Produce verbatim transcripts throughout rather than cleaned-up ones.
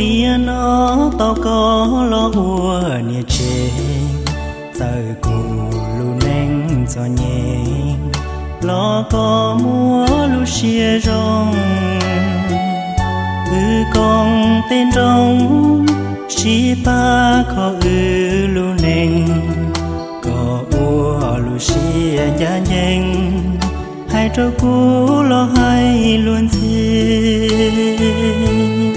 tia nó tao có lo ua nia chê giờ cù lu neng cho nhẹ lo có mua lu xia rong ư con tên rong xí ba khó ư lu neng có ua lu xia giá nhanh hai trâu cú lo hai luôn xin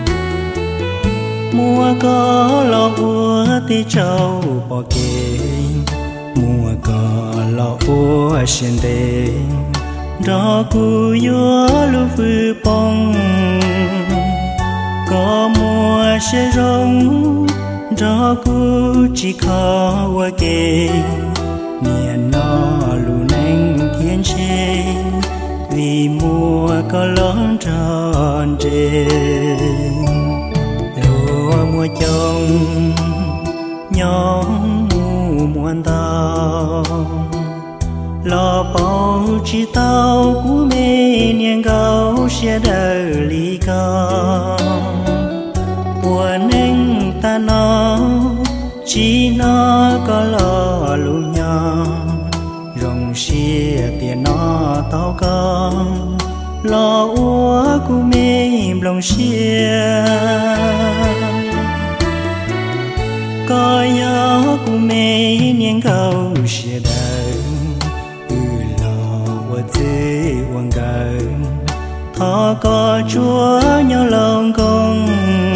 mùa có lo ua tí trâu bỏ kê mùa có lo ua xin đê đó cú yếu lu phư bông có mùa sẽ rong đó cú chỉ khó ua kê miền nó lu neng thiên chê vì mùa có lớn tròn trên lúa mùa trồng nhóm mù muôn tao lo bao chỉ tao cú mê niên gấu xe đời ly cao mùa neng ta nó chỉ nó có lo lu nhau rong xia tiền nó tao con lo úa cú mê lòng xia có gió cú mê niên gấu xia đời ư lo qua dễ quăng gờ thọ có chúa nhau lòng công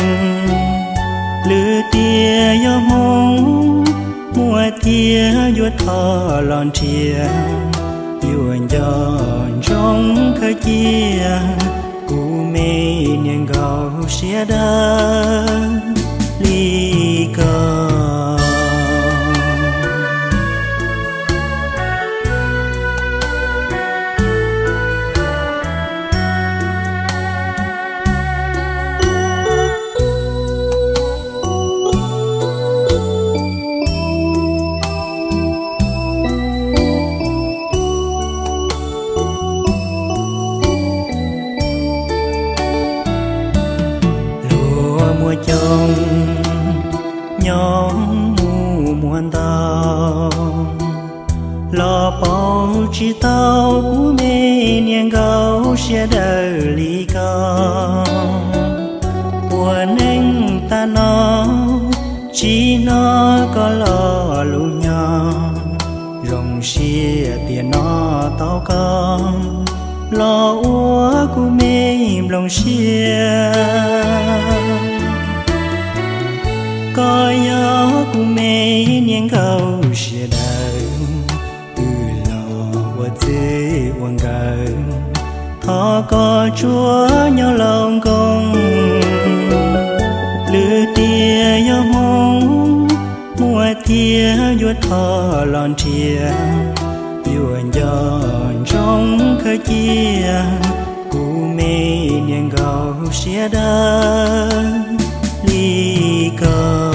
lư tia gió mong mùa tia vua thọ lon chia yêu anh giòn trong khơi chia cú mê niên gấu xia đa ly cơ mùa trồng nhóm mù muôn tao lo bao chỉ tao cú mê niên gấu xia đời ly cao mùa neng ta nó chỉ nó có lo lu nhau rong xia tiền nó tao con lo úa cú mê lòng xia có gió cú mê niên gấu xia đời ư lo qua dễ quăng gờ thọ có chúa nhau lòng công lư tia gió mong mùa tia vua thọ lon chia yêu anh giòn trong khơi chia cú mê niên gấu xia đa ly cơ